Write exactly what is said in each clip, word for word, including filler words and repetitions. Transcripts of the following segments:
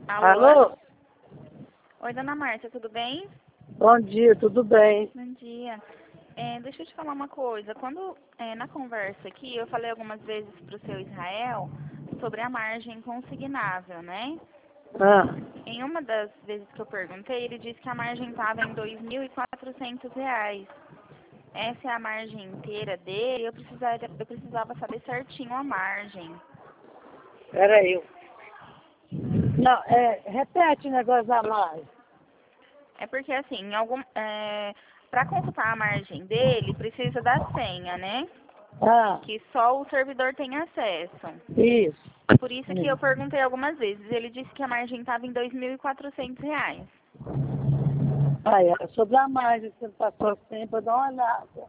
Alô? Alô? Oi, dona Márcia, tudo bem? Bom dia, tudo bem? Bom dia. É, deixa eu te falar uma coisa. Quando, é, na conversa aqui, eu falei algumas vezes para o seu Israel sobre a margem consignável, né? Ah, Em uma das vezes que eu perguntei, ele disse que a margem estava em dois mil e quatrocentos reais. Essa é a margem inteira dele. Eu precisava, eu precisava saber certinho a margem. peraí. Não, é, repete o negócio da margem. É porque, assim, em algum, é, para consultar a margem dele, precisa da senha, né? Ah, Que só o servidor tem acesso. isso. Por isso que eu perguntei algumas vezes. Ele disse que a margem estava em dois mil e quatrocentos reais. Aí, é sobre a margem que você passou assim, para dar uma olhada.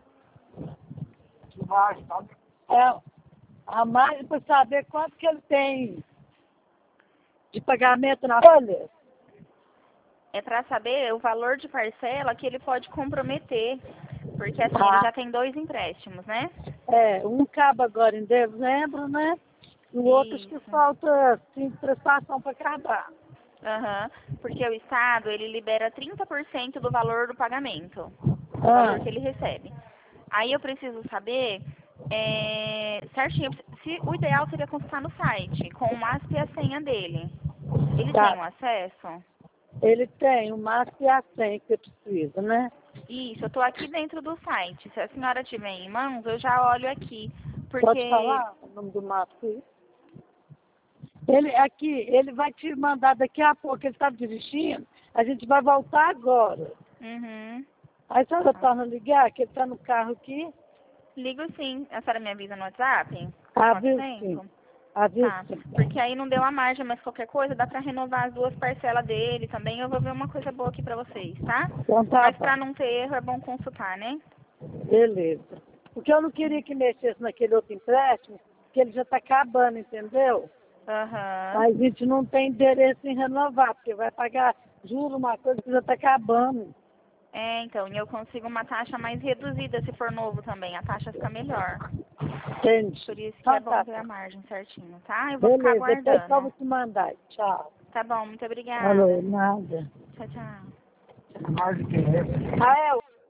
É, a margem para saber quanto que ele tem de pagamento na folha. É para saber o valor de parcela que ele pode comprometer. Porque, assim, ele Ah, já tem dois empréstimos, né? é, um acaba agora em dezembro, né? E o outro acho que Isso. falta cinco prestação para acabar. Aham. Porque o Estado, ele libera trinta por cento do valor do pagamento. Do Ah, valor que ele recebe. Aí eu preciso saber é, certinho, se o ideal seria consultar no site, com o M A S P e a senha dele. Ele tem tá. o acesso? Ele tem o máximo e a senha que você precisa, né? Isso, eu estou aqui dentro do site. Se a senhora tiver em mãos, eu já olho aqui. Pode Porque. falar o nome do máximo? Ele aqui, ele vai te mandar daqui a pouco, ele está dirigindo, a gente vai voltar agora. Uhum. Aí a senhora Tá. torna a ligar, que ele está no carro aqui, Ligo sim. A senhora me avisa no WhatsApp? Quanto avisa sim, tempo? avisa Tá. sim. Porque aí não deu a margem, mas qualquer coisa dá pra renovar as duas parcelas dele também. Eu vou ver uma coisa boa aqui pra vocês, tá? Então tá Mas bom, pra não ter erro é bom consultar, né? beleza. Porque eu não queria que mexesse naquele outro empréstimo, que ele já está acabando, entendeu? Aham. Mas a gente não tem interesse em renovar, porque vai pagar, juro, uma coisa que já está acabando. É, então, e eu consigo uma taxa mais reduzida se for novo também. A taxa fica melhor. Por Entende? isso que é Então bom tá ter a bom. margem certinho, tá? Eu vou ficar Beleza, depois só vou aguardando. te mandar. Tchau. Tá bom, muito Alô, obrigada. nada. Tchau, tchau. Ah, é,